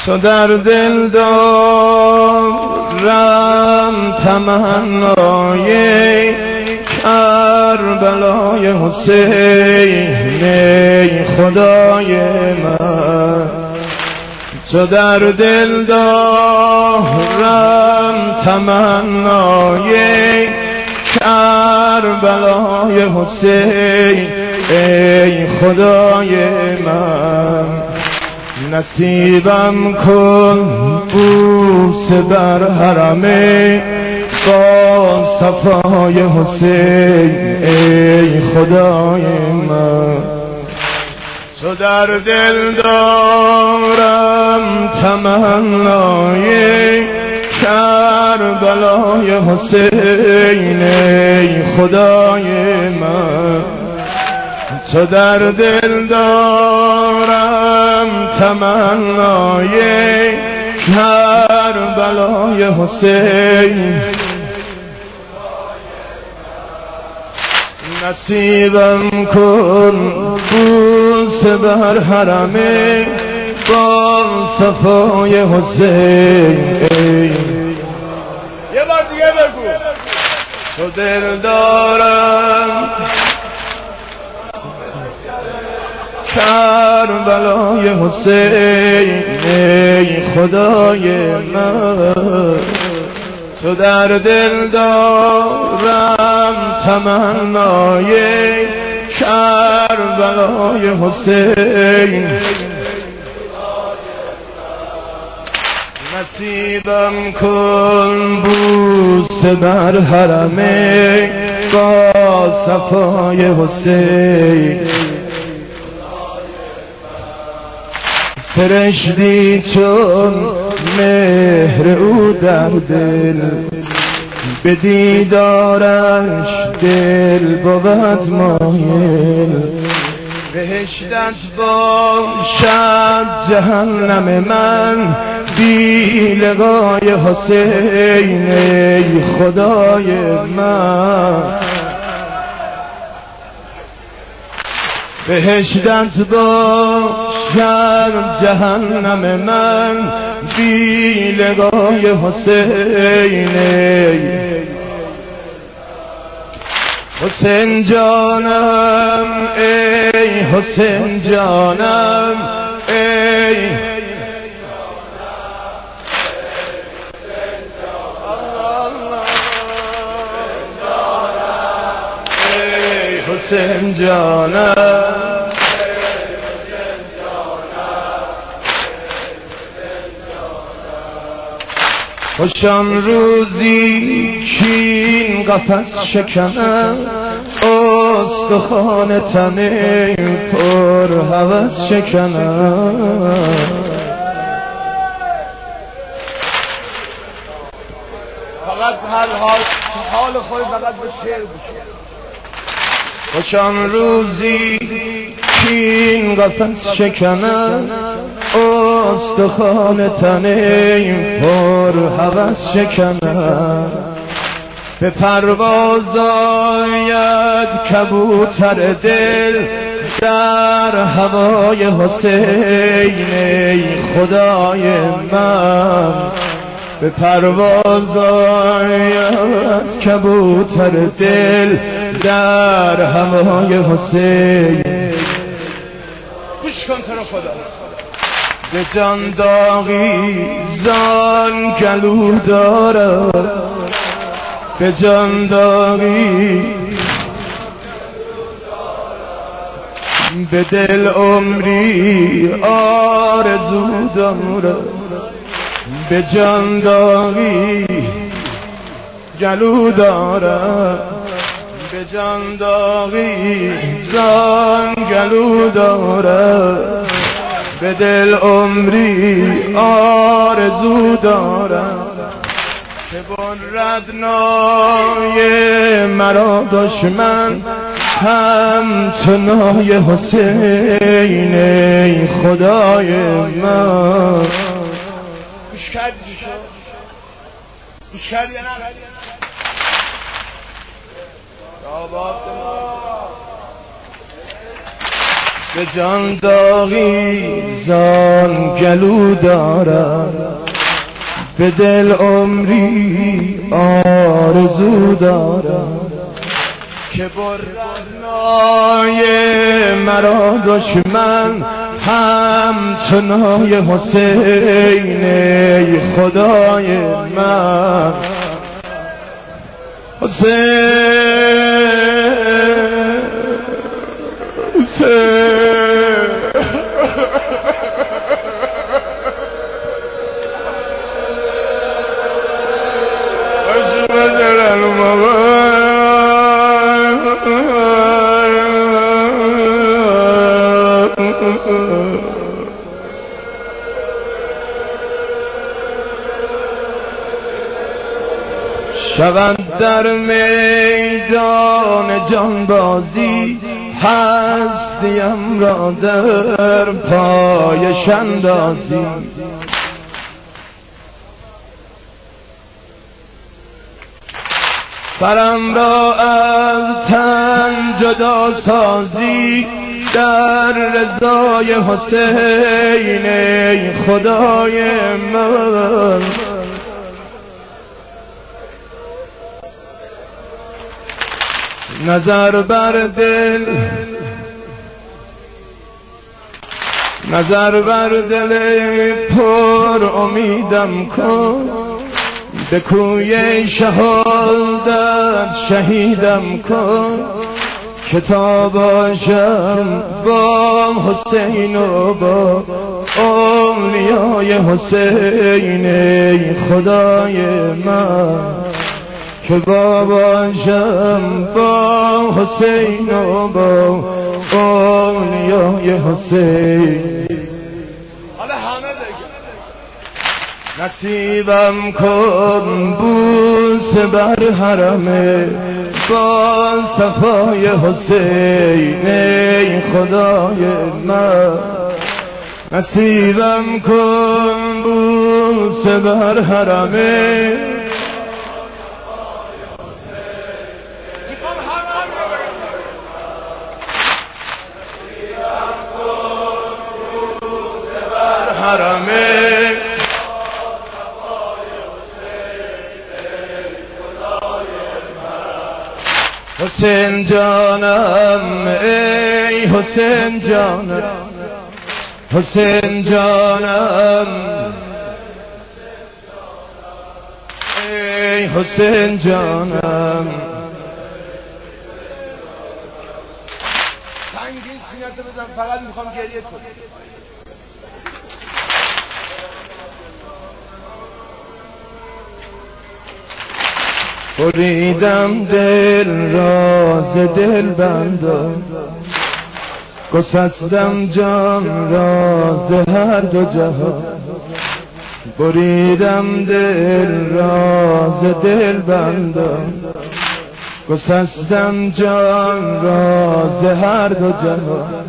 تو در دل دارم تمنای کربلای حسین ای خدای من. تو در دل دارم تمنای کربلای حسین ای خدای من. نصیبم کن بوسه بر حرم با صفای حسین ای خدای من. تو در دل دارم تمنای کربلای حسین ای خدای من. تو در دل دارم تمنای کربلای حسین. نصیبم کن بوسه بر حرم با صفای حسین. یه بار دیگه بگو. تو دل دارم کربلای حسین ای خدای من. تو در دل دارم تمنای کربلای حسین. نصیبم کن بوسه بر حرم با صفای حسین. سرشتی چون مهر او در دل به دیدارش دل بود مایل. بهشتت باشد جهنم من بی لقای حسین ای خدای من. بهشتت باشد جهنم من بی لقای حسین. حسین جانم ای حسین جانم ای حسین جانم. خوشم روزی کین قفس شکنم استخوان تنه پر هوس شکنم. فقط حال خود فقط به شعر بشه. خوشم روزی کین قفس شکنم استخوان تنه پر هوس شکنم. به پرواز آید کبوتر دل در هوای حسین ای خدای من. به پرواز آید کبوتر دل در هوای حسین. گوش کن تو رو خدا. به جان داغی زان گلو دارم به جان داغی به دل عمری آرزو دارم. به جان داغی گلو دارم به جان داغی زان گلو دارم. به دل عمری آرزو دارم که برد نای مرا دشمن همچون نای حسین ای خدای من. گوش کردی چی شد؟ گوش کردی یا نه؟ به جان داغی زان گلو دارم، به دل عمری آرزو دارم که برهنای مرا دشمن همچنای حسین. ای خدای من حسین شوند در میدان جانبازی، هستیم را در پایش اندازی. سرم را از تن جدا سازی، در رضای حسین. ای خدای من نظر بر دل پر امیدم کن، به کوی شهادت شهیدم کن که تا باشم با حسین و با اولیای حسین. ای خدای من که باشم با حسین و با اولیای حسین. حالا همه بگه نصیبم کن بوس بر حرم با صفای حسین. ای خدای من نصیبم کن بوس بر حرم حسین جانم. ای حسین جانم، حسین جانم، ای حسین جانم. سنگین سینه‌تو بزن، فقط میخوام گریه کنی. بریدم دل راز دل بندم، گسستم جان راز هر دو جهان. بریدم دل راز دل بندم، گسستم جان راز هر دو جهان.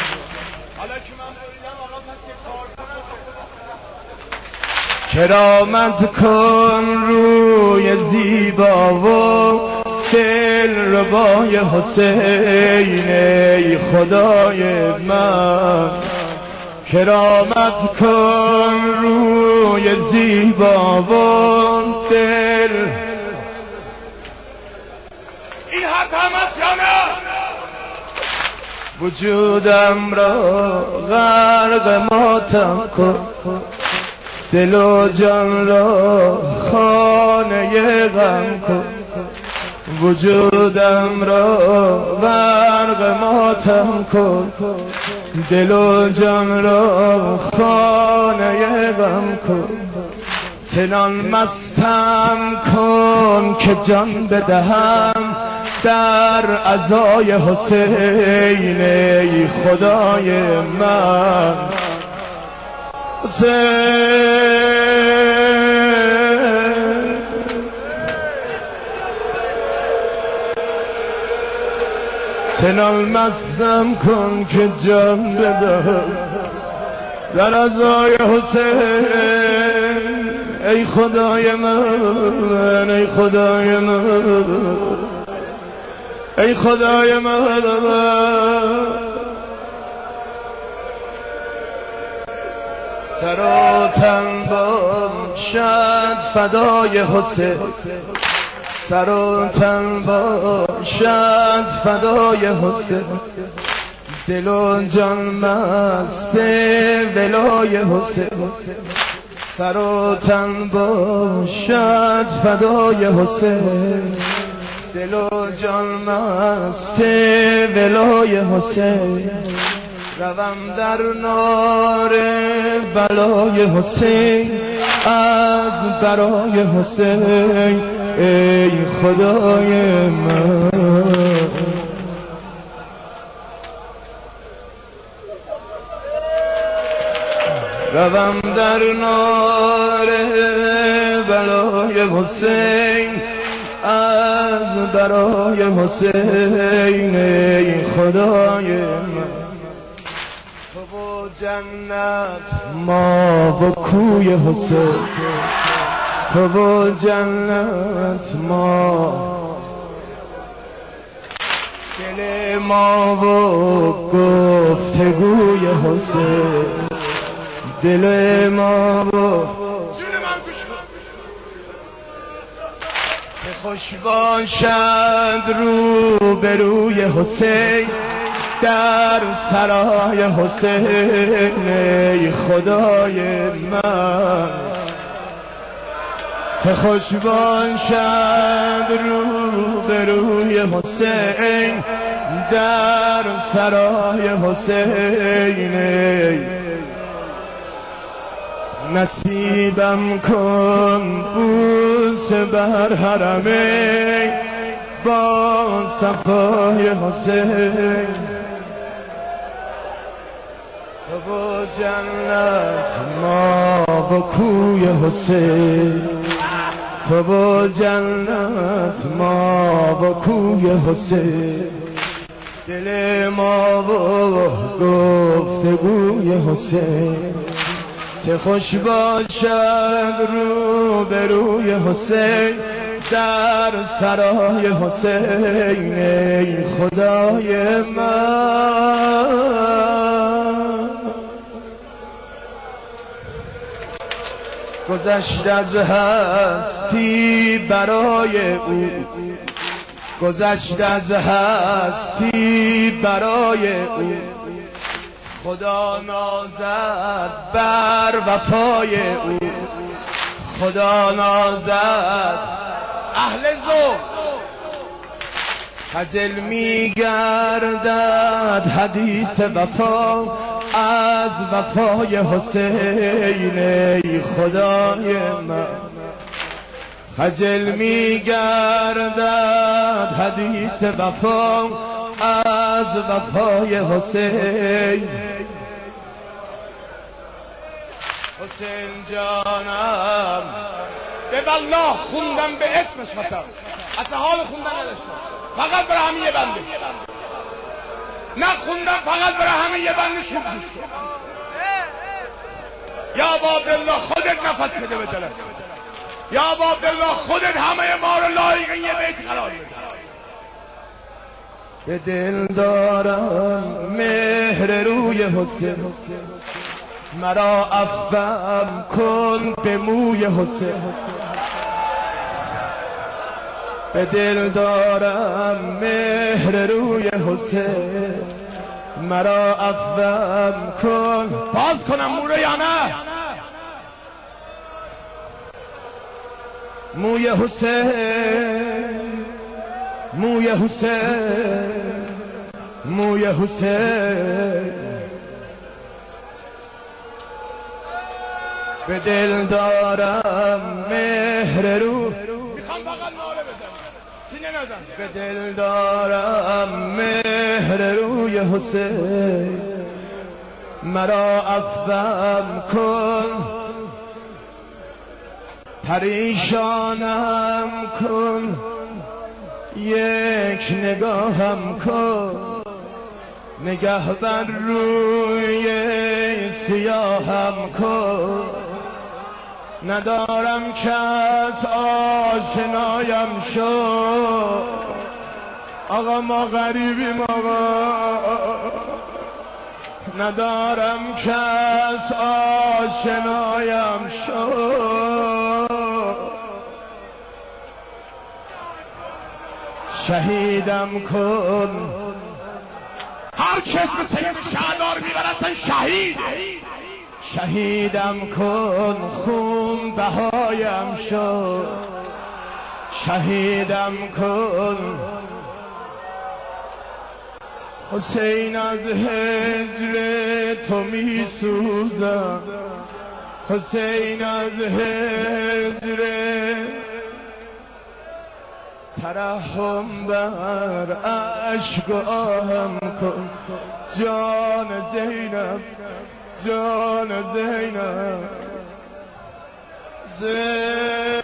کرامت کن روی زیبا و دل ربای حسین. ای خدای من کرامت کن روی زیبا و دل. این حرف هم از جانم وجودم را غرق ماتم کن، دل و جان را خانه غم کن. وجودم را غرق ماتم کن، دل و جان را خانه غم کن. چنان مستم کن که جان بدهم در عزای حسین. ای خدای من چنان مستم کن که جان بدهم در عزای حسین. ای خدای من، ای خدای من، ای خدای من. سر و تن باشد فدای حسین، سر و تن باشد فدای حسین، دل و جان مست ولای حسین، سر و تن باشد فدای حسین، دل و جان مست ولای حسین، روم در نار بلای حسین از برای حسین، ای خدای من. روم در نار بلای حسین از برای حسین، ای خدای من. تو و جنت ما و کوی حسین، تو و جنت ما، دل ما و گفتگوی حسین، دل ما و چه خوش باشد رو به روی حسین در سرای حسین، ای خدای من. چه خوش باشد رو به روی حسین در سرای حسین، نصیبم کن بوس بر حرمین با صفای حسین، تو و جنت ما و کوی حسین، تو و جنت ما و کوی حسین، دل ما و گفتگوی حسین، چه خوش باشد رو به روی حسین در سرای حسین، ای خدای من. گذشت از هستی برای او، گذشت از هستی برای او، خدا نازد بر وفای او، خدا نازد اهل ذوق. خجل می‌گردد حدیث وفا از وفای حسین، ای خدای من. خجل می‌گردد حدیث وفا از وفای حسین. حسین جانم به والله خوندم به اسمش قسم، اصلا حال خوندن نداشتم، فقط برای همین یه بنده نه خوندم، فقط برای همین یه بنده شد. یا عبدالله خودت نفس بده به دلت، یا عبدالله خودت همه ما رو لایق یه بیت قرار بده. به دل دارم مهر روی حسین، مرا عفوم کن به موی حسین. به دل دارم مهر روی حسین، مرا عفوم کن. باز کنم موره یا نه؟ موی حسین، موی حسین، موی حسین. به دل دارم مهر رو، میخوام فقط ناله بزنم، سینه نزن. به دل دارم مهر روی حسین، مرا عفوم کن. پریشانم کن، یک نگاهم کن، نگه بر روی سیاهم کن. ندارم کس آشنایم شد، آقا ما غریبیم آقا، ندارم کس آشنایم شد، شهیدم کن. هر کس به سید شهدار میبرستن شهیده. شهیدم کن خون بهایم شد، شهیدم کن. حسین از هجر تو می سوزم، حسین از هجر. ترحم بر اشکام کن جان زینب، جان زینب.